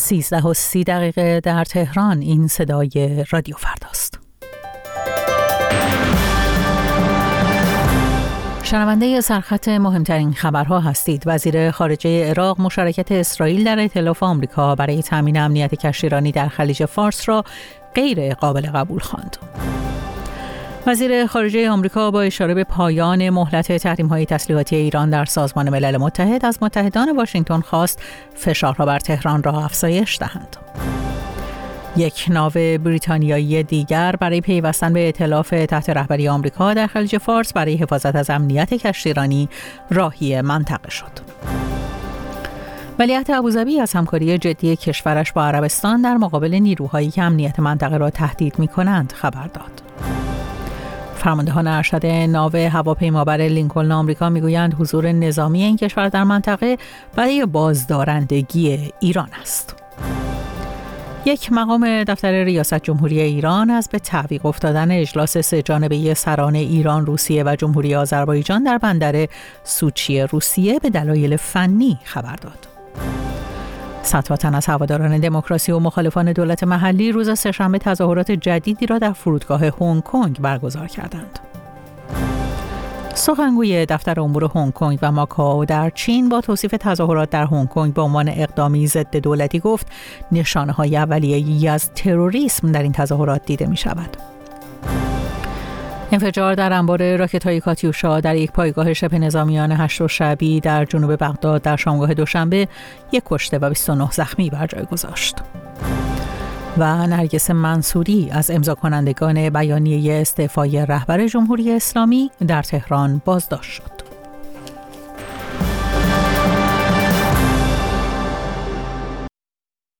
13:30 در تهران. این صدای رادیو فرداست. شنونده سرخط مهمترین خبرها هستید. وزیر خارجه عراق مشارکت اسرائیل در ائتلاف آمریکا برای تامین امنیت کشتیرانی در خلیج فارس را غیر قابل قبول خواند. وزیر خارجه آمریکا با اشاره به پایان مهلت تحریم‌های تسلیحاتی ایران در سازمان ملل متحد از متحدان واشنگتن خواست فشارها بر تهران را افزایش دهند. یک ناو بریتانیایی دیگر برای پیوستن به ائتلاف تحت رهبری آمریکا در خلیج فارس برای حفاظت از امنیت کشتیرانی راهی منطقه شد. ولیعهد ابوظبی از همکاری جدی کشورش با عربستان در مقابل نیروهایی که امنیت منطقه را تهدید می‌کنند خبر داد. فرماندهان ارشد ناو هواپیمابر لینکلن آمریکا میگویند حضور نظامی این کشور در منطقه برای بازدارندگی ایران است. یک مقام دفتر ریاست جمهوری ایران از به تعویق افتادن اجلاس سه‌جانبه سران ایران، روسیه و جمهوری آذربایجان در بندر سوچی روسیه به دلایل فنی خبر داد. صدها تن از هواداران دموکراسی و مخالفان دولت محلی روز سه‌شنبه تظاهرات جدیدی را در فرودگاه هنگ کنگ برگزار کردند. سخنگوی دفتر امور هنگ کنگ و ماکائو در چین با توصیف تظاهرات در هنگ کنگ به عنوان اقدامی ضد دولتی گفت نشانه‌های اولیه‌ای از تروریسم در این تظاهرات دیده می‌شود. انفجار در انبار راکت‌های کاتیوشا در یک پایگاه شبه نظامیان هشت شعبی در جنوب بغداد در شامگاه دوشنبه یک کشته و 29 زخمی بر جای گذاشت. و نرگس منصوری از امضا کنندگان بیانیه استعفای رهبر جمهوری اسلامی در تهران بازداشت شد.